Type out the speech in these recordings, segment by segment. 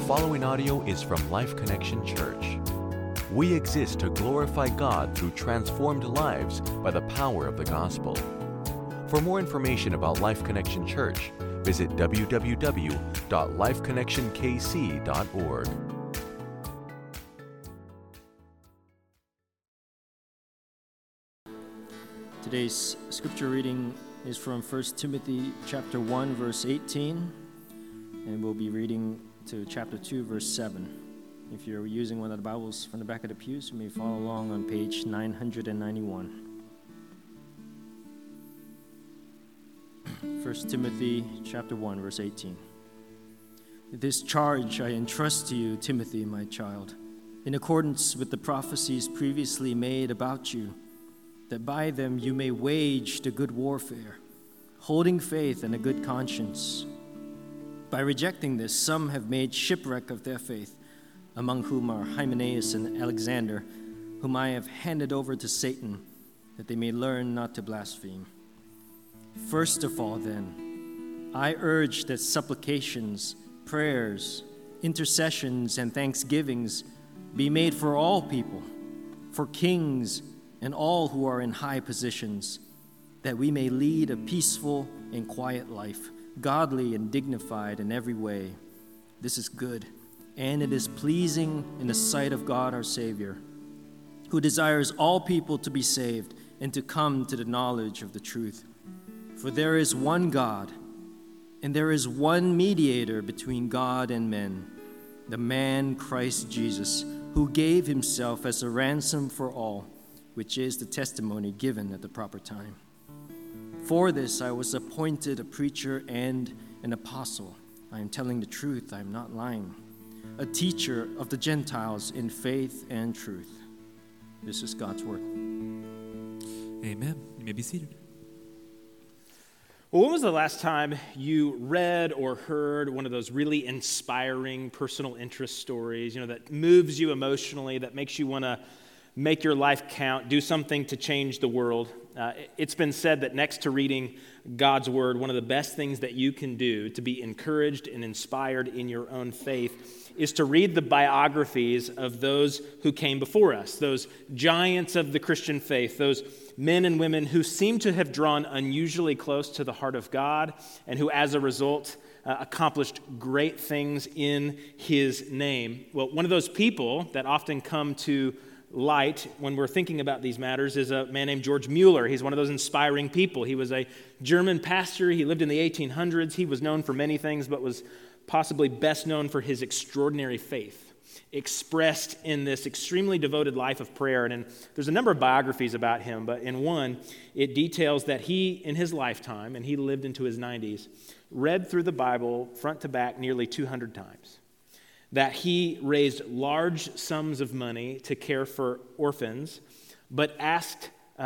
following audio is from Life Connection Church. We exist to glorify God through transformed lives by the power of the gospel. For more information about Life Connection Church, visit www.lifeconnectionkc.org. Today's scripture reading is from 1 Timothy chapter 1, verse 18, and we'll be reading to chapter 2, verse 7. If you're using one of the Bibles from the back of the pews, you may follow along on page 991. 1 Timothy chapter 1, verse 18. This charge I entrust to you, Timothy, my child, in accordance with the prophecies previously made about you, that by them you may wage the good warfare, holding faith and a good conscience. By rejecting this, some have made shipwreck of their faith, among whom are Hymenaeus and Alexander, whom I have handed over to Satan, that they may learn not to blaspheme. First of all, then, I urge that supplications, prayers, intercessions, and thanksgivings be made for all people, for kings and all who are in high positions, that we may lead a peaceful and quiet life, godly and dignified in every way. This is good, and it is pleasing in the sight of God our Savior, who desires all people to be saved and to come to the knowledge of the truth. For there is one God, and there is one mediator between God and men, the man Christ Jesus, who gave himself as a ransom for all, which is the testimony given at the proper time. For this I was appointed a preacher and an apostle. I am telling the truth, I am not lying. A teacher of the Gentiles in faith and truth. This is God's word. Amen. You may be seated. Well, when was the last time you read or heard one of those really inspiring personal interest stories, that moves you emotionally, that makes you want to make your life count, do something to change the world? It's been said that next to reading God's word, one of the best things that you can do to be encouraged and inspired in your own faith is to read the biographies of those who came before us, those giants of the Christian faith, those men and women who seem to have drawn unusually close to the heart of God and who, as a result, accomplished great things in His name. Well, one of those people that often come to light when we're thinking about these matters is a man named George Mueller. He's one of those inspiring people. He was a German pastor. He lived in the 1800s. He was known for many things, but was possibly best known for his extraordinary faith, expressed in this extremely devoted life of prayer. And there's a number of biographies about him, but in one, it details that he, in his lifetime, and he lived into his 90s, read through the Bible front to back nearly 200 times. That he raised large sums of money to care for orphans, but asked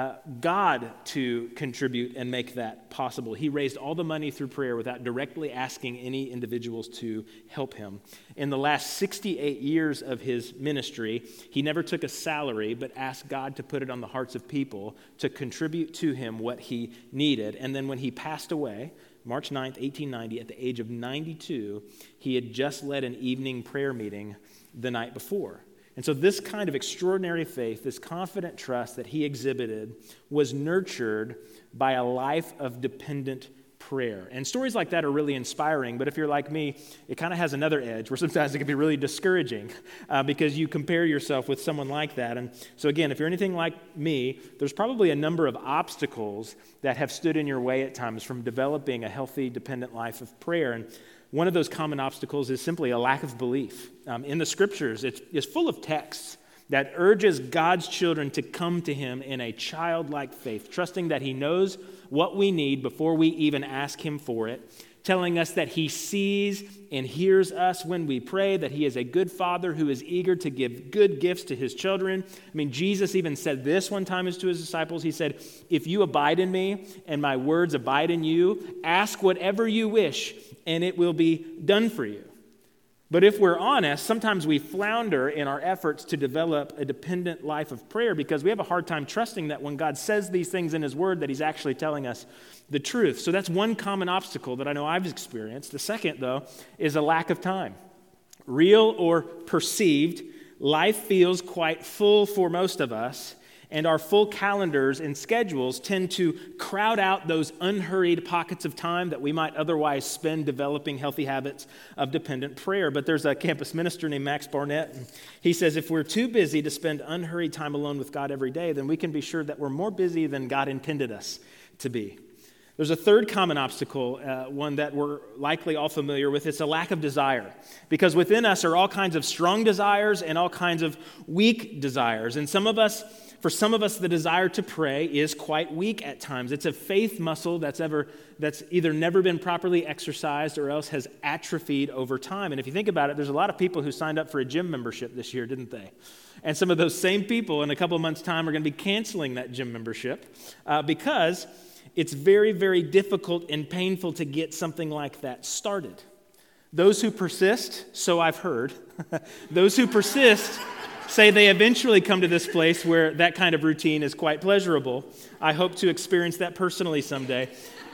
God to contribute and make that possible. He raised all the money through prayer without directly asking any individuals to help him. In the last 68 years of his ministry, he never took a salary, but asked God to put it on the hearts of people to contribute to him what he needed. And then when he passed away, March 9th, 1890, at the age of 92, he had just led an evening prayer meeting the night before. And so this kind of extraordinary faith, this confident trust that he exhibited, was nurtured by a life of dependent prayer. And stories like that are really inspiring, but if you're like me, it kind of has another edge where sometimes it can be really discouraging because you compare yourself with someone like that. And so again, if you're anything like me, there's probably a number of obstacles that have stood in your way at times from developing a healthy, dependent life of prayer. And one of those common obstacles is simply a lack of belief. In the scriptures, it's full of texts that urges God's children to come to Him in a childlike faith, trusting that He knows what we need before we even ask Him for it, telling us that He sees and hears us when we pray, that He is a good Father who is eager to give good gifts to His children. I mean, Jesus even said this one time to His disciples. He said, "If you abide in me and my words abide in you, ask whatever you wish, and it will be done for you." But if we're honest, sometimes we flounder in our efforts to develop a dependent life of prayer because we have a hard time trusting that when God says these things in His Word that He's actually telling us the truth. So that's one common obstacle that I know I've experienced. The second, though, is a lack of time. Real or perceived, life feels quite full for most of us, and our full calendars and schedules tend to crowd out those unhurried pockets of time that we might otherwise spend developing healthy habits of dependent prayer. But there's a campus minister named Max Barnett, and he says if we're too busy to spend unhurried time alone with God every day, then we can be sure that we're more busy than God intended us to be. There's a third common obstacle, one that we're likely all familiar with. It's a lack of desire. Because within us are all kinds of strong desires and all kinds of weak desires. And for some of us, the desire to pray is quite weak at times. It's a faith muscle that's either never been properly exercised or else has atrophied over time. And if you think about it, there's a lot of people who signed up for a gym membership this year, didn't they? And some of those same people in a couple of months' time are going to be canceling that gym membership because it's very, very difficult and painful to get something like that started. Those who persist, so I've heard, those who persist say they eventually come to this place where that kind of routine is quite pleasurable. I hope to experience that personally someday.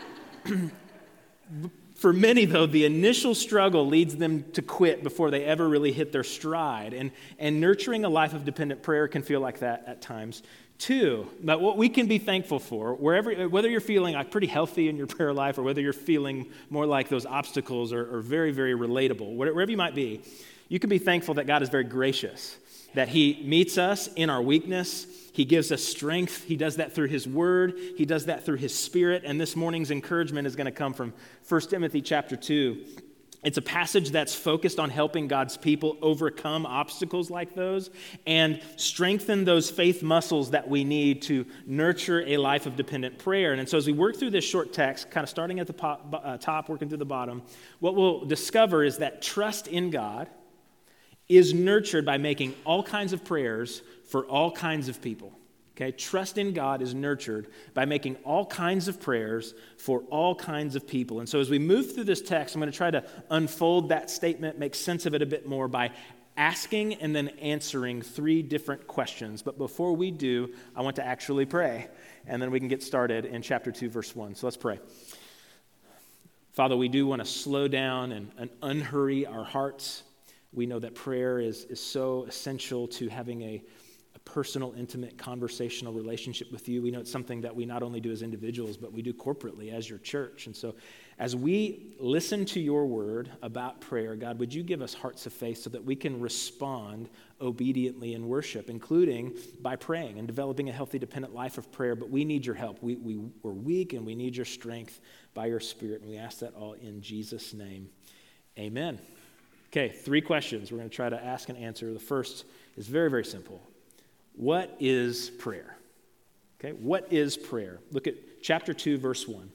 For many, though, the initial struggle leads them to quit before they ever really hit their stride. And nurturing a life of dependent prayer can feel like that at times, too. But what we can be thankful for, whether you're feeling like pretty healthy in your prayer life or whether you're feeling more like those obstacles are very, very relatable, wherever you might be, you can be thankful that God is very gracious, that He meets us in our weakness. He gives us strength. He does that through His Word. He does that through His Spirit. And this morning's encouragement is going to come from 1 Timothy chapter 2. It's a passage that's focused on helping God's people overcome obstacles like those and strengthen those faith muscles that we need to nurture a life of dependent prayer. And so as we work through this short text, kind of starting at the top, working through the bottom, what we'll discover is that trust in God is nurtured by making all kinds of prayers for all kinds of people. Okay, trust in God is nurtured by making all kinds of prayers for all kinds of people. And so as we move through this text, I'm going to try to unfold that statement, make sense of it a bit more by asking and then answering 3 different questions. But before we do, I want to actually pray, and then we can get started in chapter 2, verse 1. So let's pray. Father, we do want to slow down and unhurry our hearts. We know that prayer is so essential to having a personal, intimate, conversational relationship with you. We know it's something that we not only do as individuals, but we do corporately as your church. And so as we listen to your word about prayer, God, would you give us hearts of faith so that we can respond obediently in worship, including by praying and developing a healthy, dependent life of prayer. But we need your help. We're weak and we need your strength by your Spirit. And we ask that all in Jesus' name. Amen. Okay, 3 questions we're going to try to ask and answer. The first is very, very simple. What is prayer? Okay, what is prayer? Look at chapter 2, verse 1.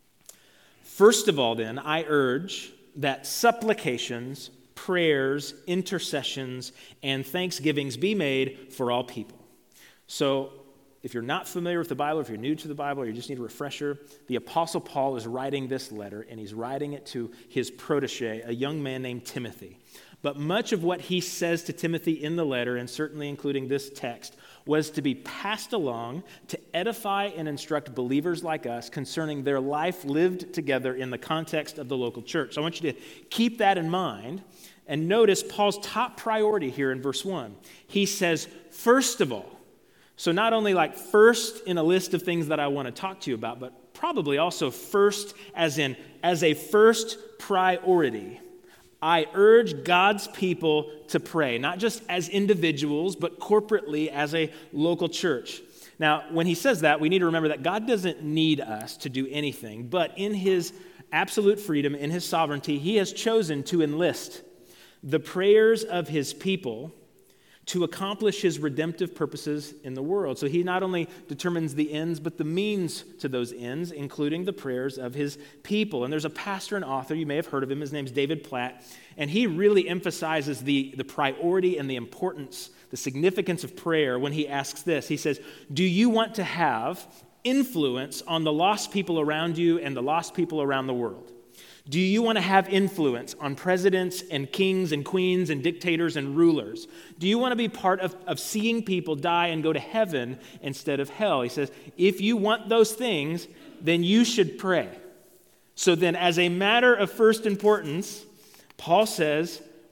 First of all, then, I urge that supplications, prayers, intercessions, and thanksgivings be made for all people. So, if you're not familiar with the Bible, if you're new to the Bible, or you just need a refresher, the Apostle Paul is writing this letter, and he's writing it to his protege, a young man named Timothy. But much of what he says to Timothy in the letter, and certainly including this text, was to be passed along to edify and instruct believers like us concerning their life lived together in the context of the local church. So I want you to keep that in mind and notice Paul's top priority here in verse 1. He says, first of all, so not only like first in a list of things that I want to talk to you about, but probably also first as a first priority. I urge God's people to pray, not just as individuals, but corporately as a local church. Now, when he says that, we need to remember that God doesn't need us to do anything, but in his absolute freedom, in his sovereignty, he has chosen to enlist the prayers of his people to accomplish his redemptive purposes in the world. So he not only determines the ends, but the means to those ends, including the prayers of his people. And there's a pastor and author, you may have heard of him, his name's David Platt, and he really emphasizes the priority and the importance, the significance of prayer when he asks this. He says, do you want to have influence on the lost people around you and the lost people around the world? Do you want to have influence on presidents and kings and queens and dictators and rulers? Do you want to be part of seeing people die and go to heaven instead of hell? He says, if you want those things, then you should pray. So then, as a matter of first importance, Paul says,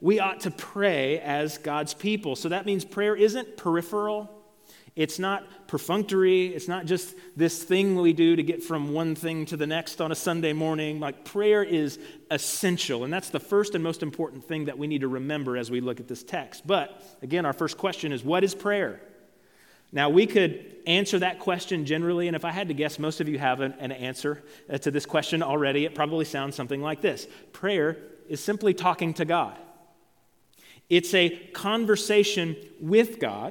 we ought to pray as God's people. So that means prayer isn't peripheral. It's not perfunctory. It's not just this thing we do to get from one thing to the next on a Sunday morning. Like, prayer is essential. And that's the first and most important thing that we need to remember as we look at this text. But again, our first question is, what is prayer? Now, we could answer that question generally, and if I had to guess, most of you have an answer to this question already. It probably sounds something like this. Prayer is simply talking to God. It's a conversation with God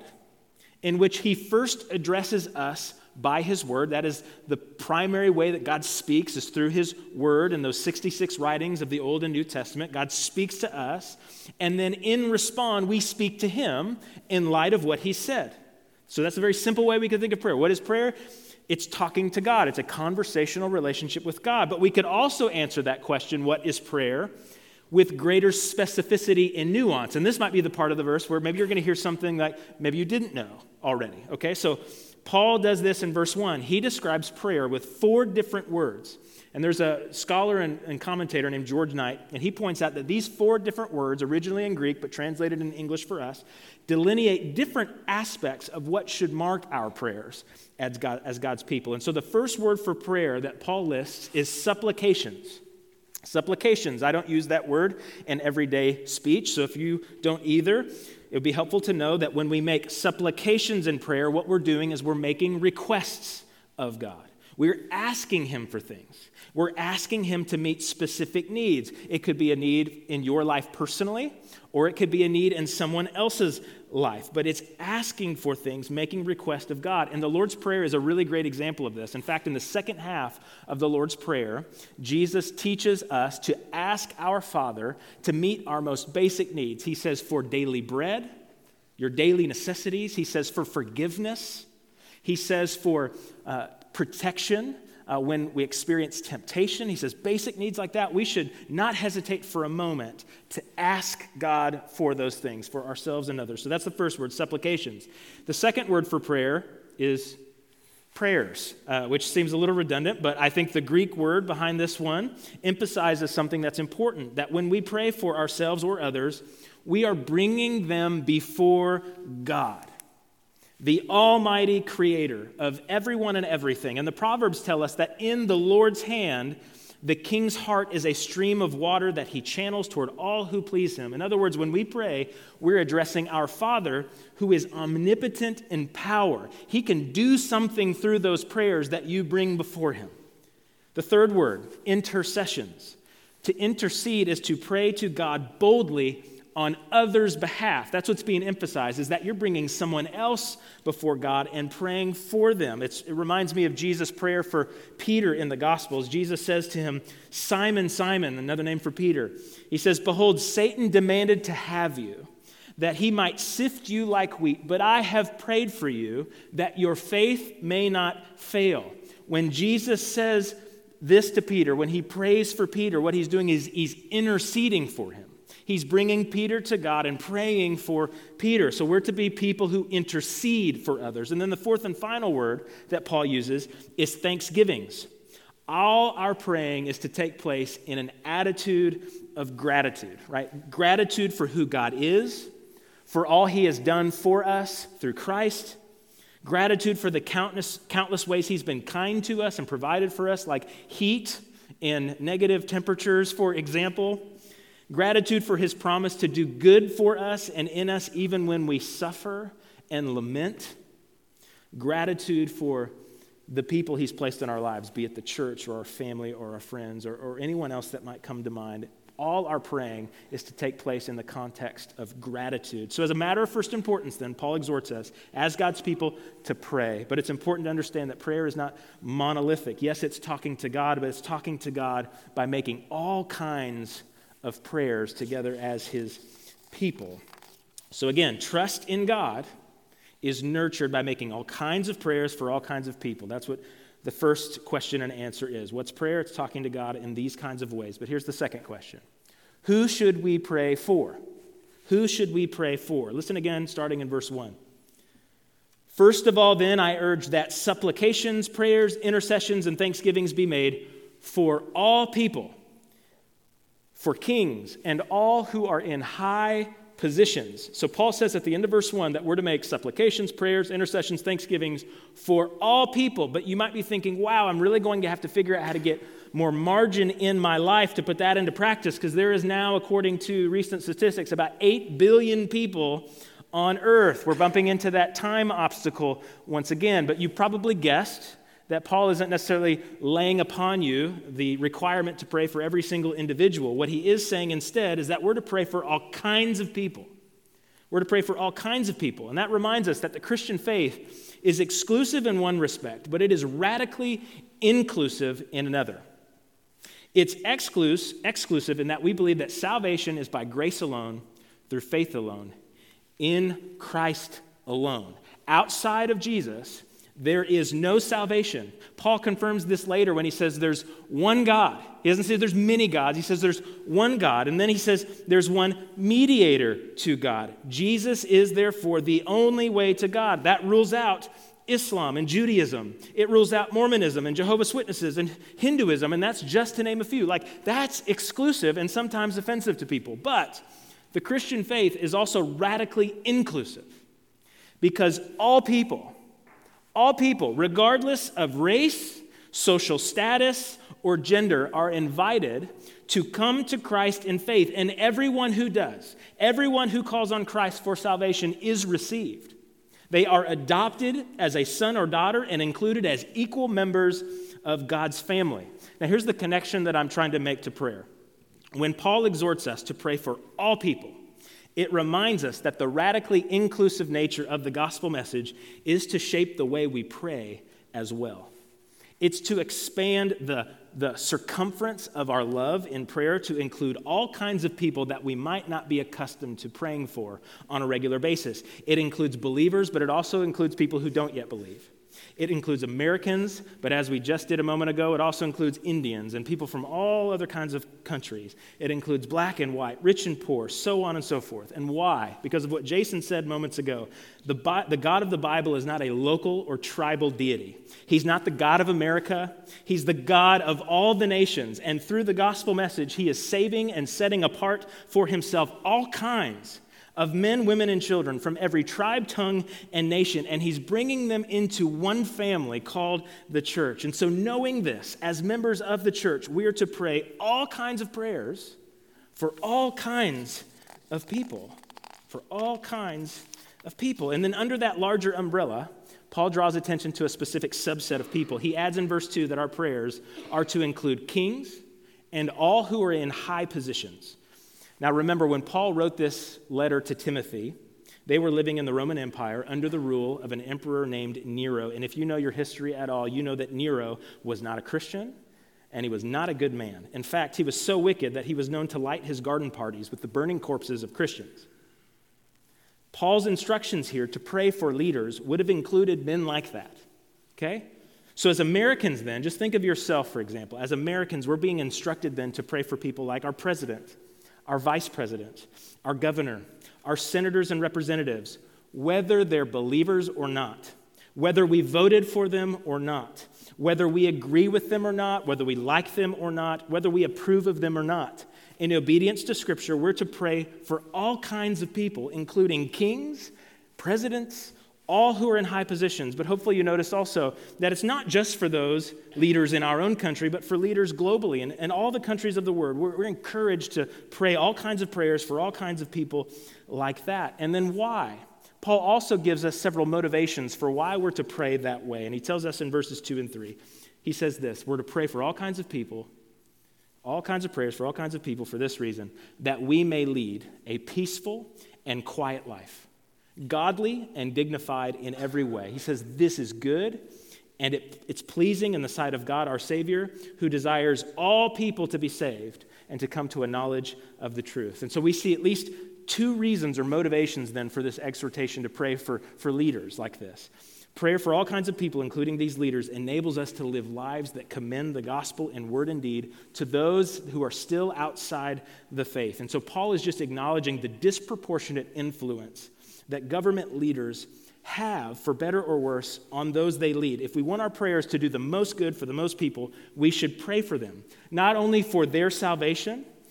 in which he first addresses us by his word. That is the primary way that God speaks, is through his word and those 66 writings of the Old and New Testament. God speaks to us, and then in response, we speak to him in light of what he said. So that's a very simple way we could think of prayer. What is prayer? It's talking to God. It's a conversational relationship with God. But we could also answer that question, what is prayer, with greater specificity and nuance. And this might be the part of the verse where maybe you're going to hear something that maybe you didn't know already. Okay, so Paul does this in verse 1. He describes prayer with 4 different words. And there's a scholar and commentator named George Knight, and he points out that these 4 different words, originally in Greek but translated in English for us, delineate different aspects of what should mark our prayers as God's people. And so the first word for prayer that Paul lists is supplications. Supplications. I don't use that word in everyday speech, so if you don't either, it would be helpful to know that when we make supplications in prayer, what we're doing is we're making requests of God. We're asking him for things. We're asking him to meet specific needs. It could be a need in your life personally, or it could be a need in someone else's life. But it's asking for things, making request of God. And the Lord's Prayer is a really great example of this. In fact, in the second half of the Lord's Prayer, Jesus teaches us to ask our Father to meet our most basic needs. He says for daily bread, your daily necessities. He says for forgiveness. He says for protection when we experience temptation. He says basic needs like that, we should not hesitate for a moment to ask God for those things for ourselves and others. So that's the first word, supplications. The second word for prayer is prayers, which seems a little redundant, but I think the Greek word behind this one emphasizes something that's important, that when we pray for ourselves or others, we are bringing them before God, the almighty creator of everyone and everything. And the Proverbs tell us that in the Lord's hand, the king's heart is a stream of water that he channels toward all who please him. In other words, when we pray, we're addressing our Father who is omnipotent in power. He can do something through those prayers that you bring before him. The third word, intercessions. To intercede is to pray to God boldly on others' behalf. That's what's being emphasized, is that you're bringing someone else before God and praying for them. It reminds me of Jesus' prayer for Peter in the Gospels. Jesus says to him, Simon, Simon, another name for Peter. He says, behold, Satan demanded to have you, that he might sift you like wheat, but I have prayed for you that your faith may not fail. When Jesus says this to Peter, when he prays for Peter, what he's doing is he's interceding for him. He's bringing Peter to God and praying for Peter. So we're to be people who intercede for others. And then the fourth and final word that Paul uses is thanksgivings. All our praying is to take place in an attitude of gratitude, right? Gratitude for who God is, for all he has done for us through Christ. Gratitude for the countless ways he's been kind to us and provided for us, like heat in negative temperatures, for example. Gratitude for his promise to do good for us and in us even when we suffer and lament. Gratitude for the people he's placed in our lives, be it the church or our family or our friends or anyone else that might come to mind. All our praying is to take place in the context of gratitude. So as a matter of first importance, then, Paul exhorts us, as God's people, to pray. But it's important to understand that prayer is not monolithic. Yes, it's talking to God, but it's talking to God by making all kinds of prayers together as his people. So again, trust in God is nurtured by making all kinds of prayers for all kinds of people. That's what the first question and answer is. What's prayer? It's talking to God in these kinds of ways. But here's the second question. Who should we pray for? Who should we pray for? Listen again, starting in verse 1. First of all, then, I urge that supplications, prayers, intercessions, and thanksgivings be made for all people, for kings and all who are in high positions. So Paul says at the end of verse 1 that we're to make supplications, prayers, intercessions, thanksgivings for all people. But you might be thinking, wow, I'm really going to have to figure out how to get more margin in my life to put that into practice, because there is now, according to recent statistics, about 8 billion people on earth. We're bumping into that time obstacle once again. But you probably guessed that Paul isn't necessarily laying upon you the requirement to pray for every single individual. What he is saying instead is that we're to pray for all kinds of people. We're to pray for all kinds of people. And that reminds us that the Christian faith is exclusive in one respect, but it is radically inclusive in another. It's exclusive in that we believe that salvation is by grace alone, through faith alone, in Christ alone. Outside of Jesus, there is no salvation. Paul confirms this later when he says there's one God. He doesn't say there's many gods. He says there's one God. And then he says there's one mediator to God. Jesus is therefore the only way to God. That rules out Islam and Judaism. It rules out Mormonism and Jehovah's Witnesses and Hinduism, and that's just to name a few. That's exclusive and sometimes offensive to people. But the Christian faith is also radically inclusive, because all people, regardless of race, social status, or gender, are invited to come to Christ in faith. And everyone who does, everyone who calls on Christ for salvation is received. They are adopted as a son or daughter and included as equal members of God's family. Now, here's the connection that I'm trying to make to prayer. When Paul exhorts us to pray for all people, it reminds us that the radically inclusive nature of the gospel message is to shape the way we pray as well. It's to expand the circumference of our love in prayer to include all kinds of people that we might not be accustomed to praying for on a regular basis. It includes believers, but it also includes people who don't yet believe. It includes Americans, but as we just did a moment ago, it also includes Indians and people from all other kinds of countries. It includes black and white, rich and poor, so on and so forth. And why? Because of what Jason said moments ago. The God of the Bible is not a local or tribal deity. He's not the God of America. He's the God of all the nations. And through the gospel message, he is saving and setting apart for himself all kinds of men, women, and children from every tribe, tongue, and nation, and he's bringing them into one family called the church. And so knowing this, as members of the church, we are to pray all kinds of prayers for all kinds of people, for all kinds of people. And then under that larger umbrella, Paul draws attention to a specific subset of people. He adds in verse 2 that our prayers are to include kings and all who are in high positions. Now remember, when Paul wrote this letter to Timothy, they were living in the Roman Empire under the rule of an emperor named Nero. And if you know your history at all, you know that Nero was not a Christian and he was not a good man. In fact, he was so wicked that he was known to light his garden parties with the burning corpses of Christians. Paul's instructions here to pray for leaders would have included men like that, okay? So as Americans then, just think of yourself, for example. As Americans, we're being instructed then to pray for people like our president, our vice president, our governor, our senators and representatives, whether they're believers or not, whether we voted for them or not, whether we agree with them or not, whether we like them or not, whether we approve of them or not. In obedience to Scripture, we're to pray for all kinds of people, including kings, presidents, all who are in high positions. But hopefully you notice also that it's not just for those leaders in our own country, but for leaders globally and all the countries of the world. We're encouraged to pray all kinds of prayers for all kinds of people like that. And then why? Paul also gives us several motivations for why we're to pray that way. And he tells us in verses 2 and 3. He says this: we're to pray for all kinds of people, all kinds of prayers for all kinds of people for this reason, that we may lead a peaceful and quiet life, godly and dignified in every way. He says this is good, and it's pleasing in the sight of God our Savior, who desires all people to be saved and to come to a knowledge of the truth. And so we see at least two reasons or motivations then for this exhortation to pray for leaders like this. Prayer for all kinds of people, including these leaders, enables us to live lives that commend the gospel in word and deed to those who are still outside the faith. And so Paul is just acknowledging the disproportionate influence that government leaders have, for better or worse, on those they lead. If we want our prayers to do the most good for the most people, we should pray for them, not only for their salvation,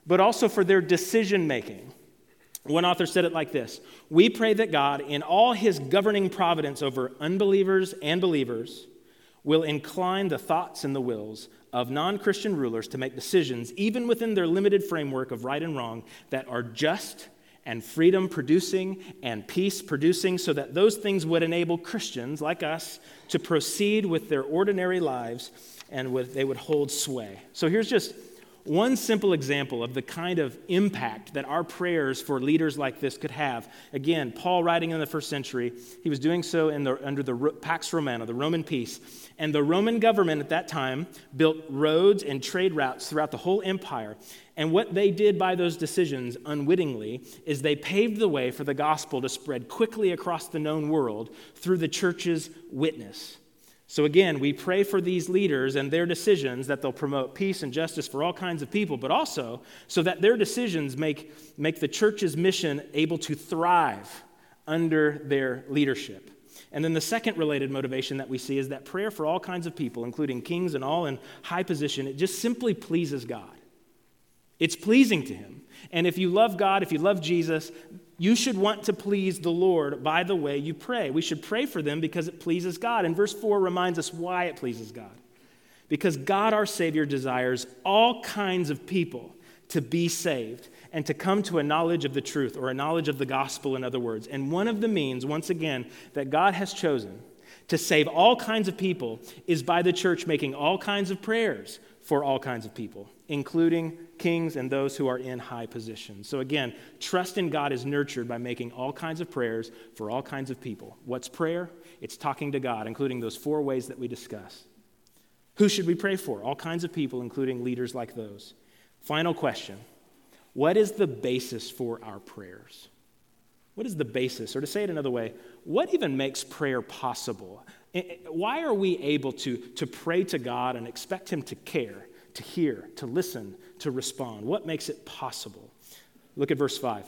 but also for their decision making. One author said it like this: we pray that God, in all his governing providence over unbelievers and believers, will incline the thoughts and the wills of non-Christian rulers to make decisions, even within their limited framework of right and wrong, that are just and freedom-producing and peace-producing, so that those things would enable Christians like us to proceed with their ordinary lives and they would hold sway. So here's just one simple example of the kind of impact that our prayers for leaders like this could have. Again, Paul, writing in the first century, he was doing so under the Pax Romana, the Roman peace. And the Roman government at that time built roads and trade routes throughout the whole empire. And what they did by those decisions, unwittingly, is they paved the way for the gospel to spread quickly across the known world through the church's witness. So again, we pray for these leaders and their decisions that they'll promote peace and justice for all kinds of people, but also so that their decisions make the church's mission able to thrive under their leadership. And then the second related motivation that we see is that prayer for all kinds of people, including kings and all in high position, it just simply pleases God. It's pleasing to him. And if you love God, if you love Jesus, you should want to please the Lord by the way you pray. We should pray for them because it pleases God. And verse 4 reminds us why it pleases God. Because God, our Savior, desires all kinds of people to be saved and to come to a knowledge of the truth, or a knowledge of the gospel, in other words. And one of the means, once again, that God has chosen to save all kinds of people is by the church making all kinds of prayers for all kinds of people, including kings and those who are in high positions. So again, trust in God is nurtured by making all kinds of prayers for all kinds of people. What's prayer? It's talking to God, including those 4 ways that we discuss. Who should we pray for? All kinds of people, including leaders like those. Final question. What is the basis for our prayers? What is the basis? Or to say it another way, what even makes prayer possible? Why are we able to pray to God and expect him to care, to hear, to listen, to respond? What makes it possible? Look at verse 5.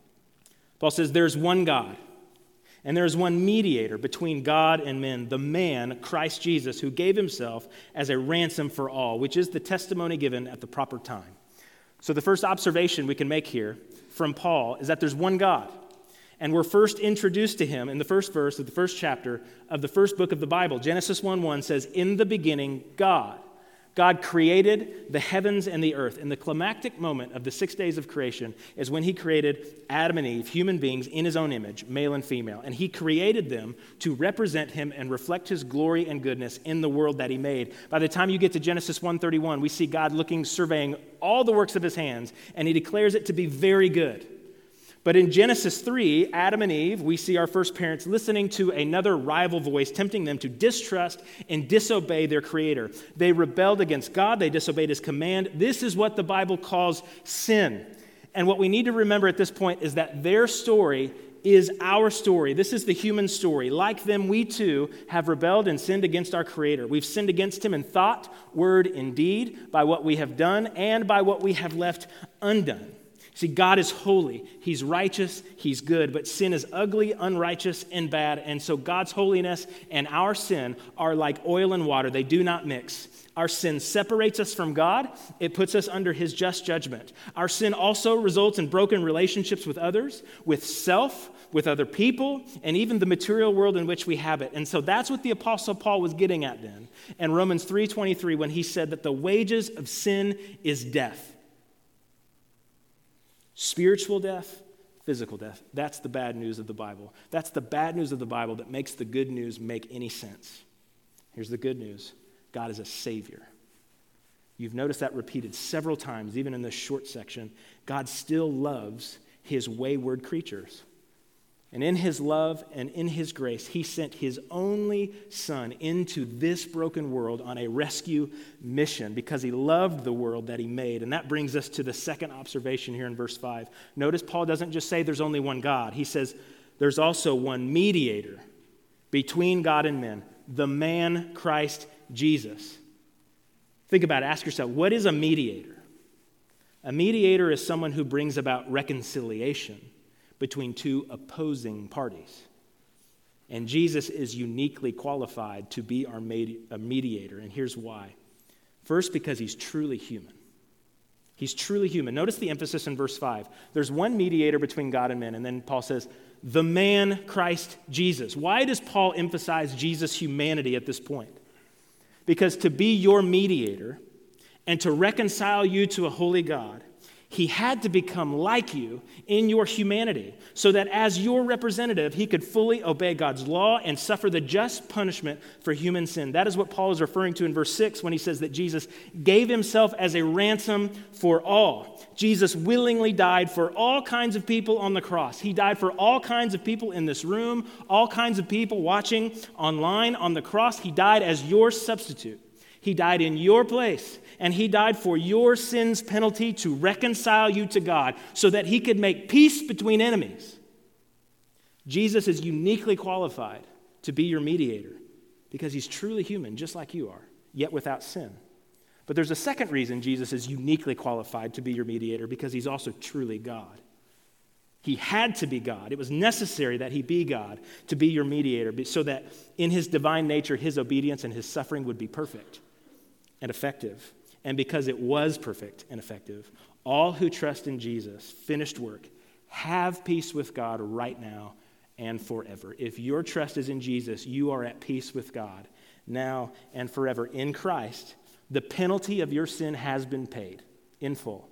Paul says, there's one God, and there's one mediator between God and men, the man, Christ Jesus, who gave himself as a ransom for all, which is the testimony given at the proper time. So the first observation we can make here from Paul is that there's one God. And we're first introduced to him in the first verse of the first chapter of the first book of the Bible. Genesis 1:1 says, in the beginning, God. God created the heavens and the earth. And the climactic moment of the 6 days of creation is when he created Adam and Eve, human beings in his own image, male and female. And he created them to represent him and reflect his glory and goodness in the world that he made. By the time you get to Genesis 1:31, we see God surveying all the works of his hands, and he declares it to be very good. But in Genesis 3, Adam and Eve, we see our first parents listening to another rival voice, tempting them to distrust and disobey their Creator. They rebelled against God. They disobeyed his command. This is what the Bible calls sin. And what we need to remember at this point is that their story is our story. This is the human story. Like them, we too have rebelled and sinned against our Creator. We've sinned against him in thought, word, and deed, by what we have done and by what we have left undone. See, God is holy, he's righteous, he's good, but sin is ugly, unrighteous, and bad, and so God's holiness and our sin are like oil and water. They do not mix. Our sin separates us from God. It puts us under his just judgment. Our sin also results in broken relationships with others, with self, with other people, and even the material world in which we habit. And so that's what the Apostle Paul was getting at then in Romans 3:23 when he said that the wages of sin is death. Spiritual death, physical death. That's the bad news of the Bible. That's the bad news of the Bible that makes the good news make any sense. Here's the good news. God is a Savior. You've noticed that repeated several times, even in this short section. God still loves his wayward creatures. And in his love and in his grace, he sent his only Son into this broken world on a rescue mission because he loved the world that he made. And that brings us to the second observation here in verse 5. Notice Paul doesn't just say there's only one God. He says there's also one mediator between God and men, the man Christ Jesus. Think about it. Ask yourself, what is a mediator? A mediator is someone who brings about reconciliation between two opposing parties. And Jesus is uniquely qualified to be our mediator, and here's why. First, because he's truly human. He's truly human. Notice the emphasis in verse 5. There's one mediator between God and men, and then Paul says, the man Christ Jesus. Why does Paul emphasize Jesus' humanity at this point? Because to be your mediator and to reconcile you to a holy God, he had to become like you in your humanity so that as your representative, he could fully obey God's law and suffer the just punishment for human sin. That is what Paul is referring to in verse 6 when he says that Jesus gave himself as a ransom for all. Jesus willingly died for all kinds of people on the cross. He died for all kinds of people in this room, all kinds of people watching online on the cross. He died as your substitute. He died in your place, and he died for your sin's penalty to reconcile you to God so that he could make peace between enemies. Jesus is uniquely qualified to be your mediator because he's truly human, just like you are, yet without sin. But there's a second reason Jesus is uniquely qualified to be your mediator, because he's also truly God. He had to be God. It was necessary that he be God to be your mediator so that in his divine nature, his obedience and his suffering would be perfect and effective. And because it was perfect and effective, all who trust in Jesus' finished work have peace with God right now and forever. If your trust is in Jesus, you are at peace with God now and forever. In Christ, the penalty of your sin has been paid in full.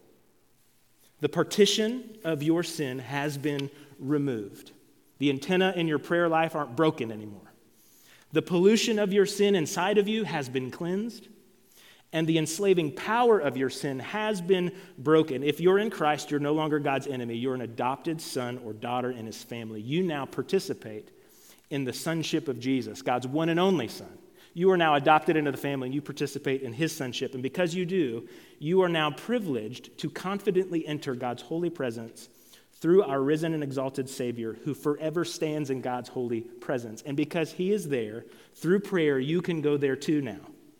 The partition of your sin has been removed. The antenna in your prayer life aren't broken anymore. The pollution of your sin inside of you has been cleansed, and the enslaving power of your sin has been broken. If you're in Christ, you're no longer God's enemy. You're an adopted son or daughter in his family. You now participate in the sonship of Jesus, God's one and only son. You are now adopted into the family, and you participate in his sonship. And because you do, you are now privileged to confidently enter God's holy presence through our risen and exalted Savior, who forever stands in God's holy presence. And because he is there, through prayer, you can go there too now.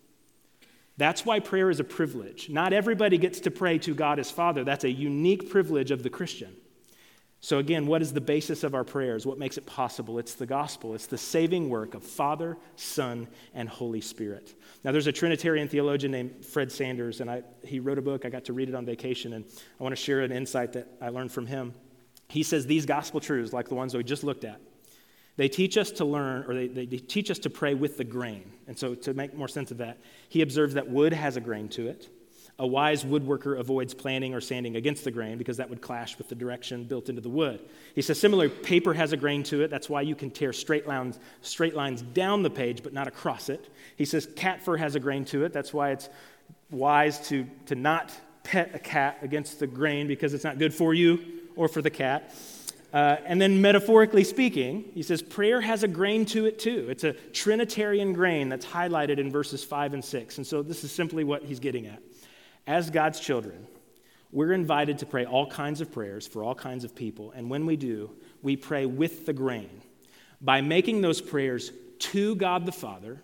That's why prayer is a privilege. Not everybody gets to pray to God as Father. That's a unique privilege of the Christian. So again, what is the basis of our prayers? What makes it possible? It's the gospel. It's the saving work of Father, Son, and Holy Spirit. Now, there's a Trinitarian theologian named Fred Sanders, and he wrote a book. I got to read it on vacation, and I want to share an insight that I learned from him. He says these gospel truths, like the ones that we just looked at, they teach us to learn, or they teach us to pray with the grain. And so to make more sense of that, he observes that wood has a grain to it. A wise woodworker avoids planting or sanding against the grain because that would clash with the direction built into the wood. He says, similarly, paper has a grain to it. That's why you can tear straight lines down the page but not across it. He says, cat fur has a grain to it. That's why it's wise to not pet a cat against the grain because it's not good for you or for the cat. And then metaphorically speaking, he says prayer has a grain to it too. It's a Trinitarian grain that's highlighted in verses 5 and 6. And so this is simply what he's getting at. As God's children, we're invited to pray all kinds of prayers for all kinds of people. And when we do, we pray with the grain by making those prayers to God the Father,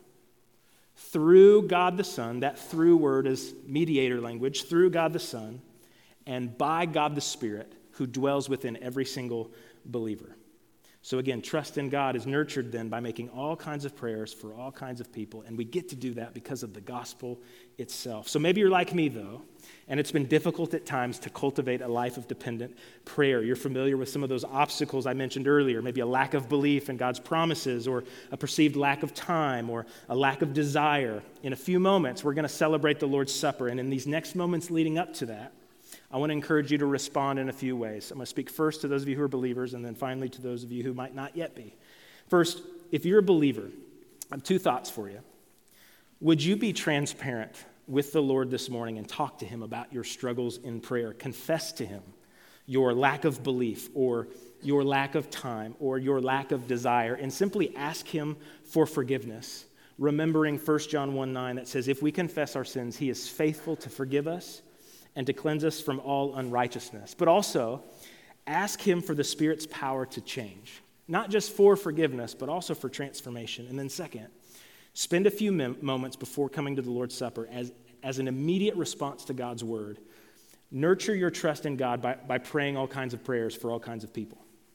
through God the Son. That through word is mediator language, through God the Son, and by God the Spirit, who dwells within every single believer. So again, trust in God is nurtured then by making all kinds of prayers for all kinds of people, and we get to do that because of the gospel itself. So maybe you're like me, though, and it's been difficult at times to cultivate a life of dependent prayer. You're familiar with some of those obstacles I mentioned earlier, maybe a lack of belief in God's promises, or a perceived lack of time, or a lack of desire. In a few moments, we're going to celebrate the Lord's Supper, and in these next moments leading up to that, I want to encourage you to respond in a few ways. I'm going to speak first to those of you who are believers, and then finally to those of you who might not yet be. First, if you're a believer, I have two thoughts for you. Would you be transparent with the Lord this morning and talk to him about your struggles in prayer? Confess to him your lack of belief, or your lack of time, or your lack of desire, and simply ask him for forgiveness, remembering 1 John 1:9 that says, if we confess our sins, he is faithful to forgive us and to cleanse us from all unrighteousness. But also, ask him for the Spirit's power to change, not just for forgiveness, but also for transformation. And then second, spend a few moments before coming to the Lord's Supper as an immediate response to God's word. Nurture your trust in God by praying all kinds of prayers for all kinds of people.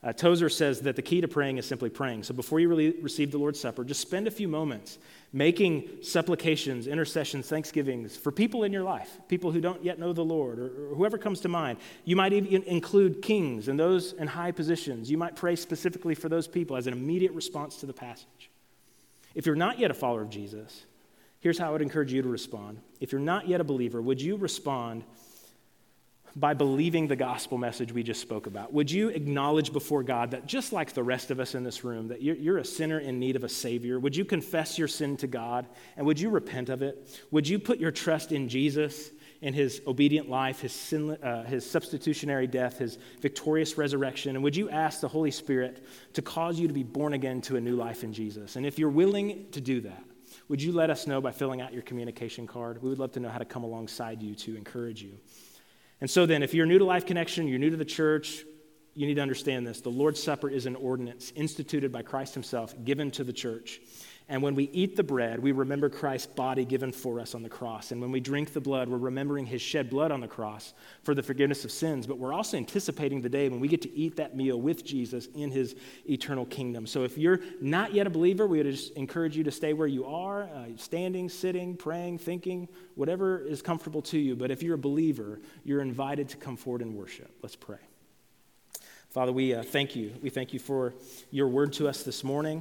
Tozer says that the key to praying is simply praying. So before you receive the Lord's Supper, just spend a few moments making supplications, intercessions, thanksgivings for people in your life, people who don't yet know the Lord, or whoever comes to mind. You might even include kings and those in high positions. You might pray specifically for those people as an immediate response to the passage. If you're not yet a follower of Jesus, here's how I would encourage you to respond. If you're not yet a believer, would you respond by believing the gospel message we just spoke about? Would you acknowledge before God that just like the rest of us in this room, that you're a sinner in need of a Savior? Would you confess your sin to God, and would you repent of it? Would you put your trust in Jesus, in his obedient life, his substitutionary death, his victorious resurrection? And would you ask the Holy Spirit to cause you to be born again to a new life in Jesus? And if you're willing to do that, would you let us know by filling out your communication card? We would love to know how to come alongside you to encourage you. And so then, if you're new to Life Connection, you're new to the church, you need to understand this. The Lord's Supper is an ordinance instituted by Christ himself, given to the church. And when we eat the bread, we remember Christ's body given for us on the cross. And when we drink the blood, we're remembering his shed blood on the cross for the forgiveness of sins. But we're also anticipating the day when we get to eat that meal with Jesus in his eternal kingdom. So if you're not yet a believer, we would just encourage you to stay where you are, standing, sitting, praying, thinking, whatever is comfortable to you. But if you're a believer, you're invited to come forward and worship. Let's pray. Father, we thank you. We thank you for your word to us this morning.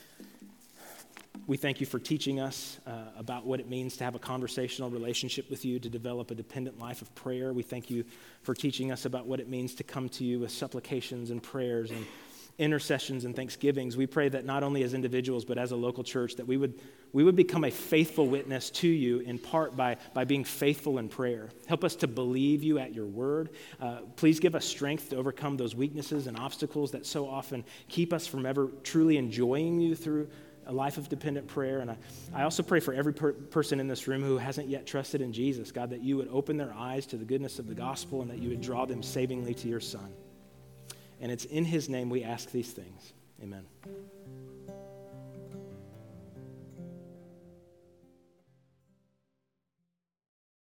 We thank you for teaching us about what it means to have a conversational relationship with you, to develop a dependent life of prayer. We thank you for teaching us about what it means to come to you with supplications and prayers and intercessions and thanksgivings. We pray that not only as individuals, but as a local church, that we would become a faithful witness to you, in part by being faithful in prayer. Help us to believe you at your word. Please give us strength to overcome those weaknesses and obstacles that so often keep us from ever truly enjoying you through a life of dependent prayer. And I also pray for every person in this room who hasn't yet trusted in Jesus, God, that you would open their eyes to the goodness of the gospel and that you would draw them savingly to your Son. And it's in his name we ask these things. Amen.